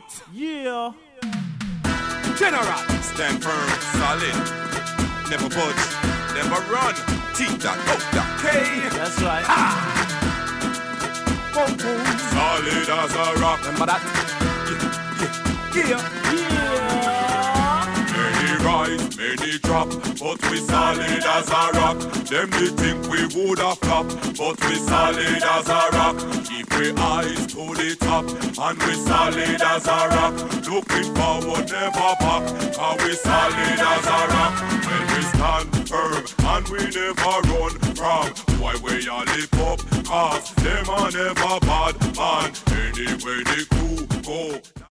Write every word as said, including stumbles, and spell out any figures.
Yeah. General, stand firm, solid. Never budge, never run. T.O.K. That's right. Ha! Solid as a rock. Remember that? Yeah, yeah, Yeah. Many rise, many drop, but we solid as a rock. Them they think we woulda flop, but we solid as a rock. Keep we eyes to the top, and we solid as a rock. Looking forward, never back, cause we solid as a rock. When we stand firm, and we never run from why we all live up, cause them are never bad man. Anyway the crew go.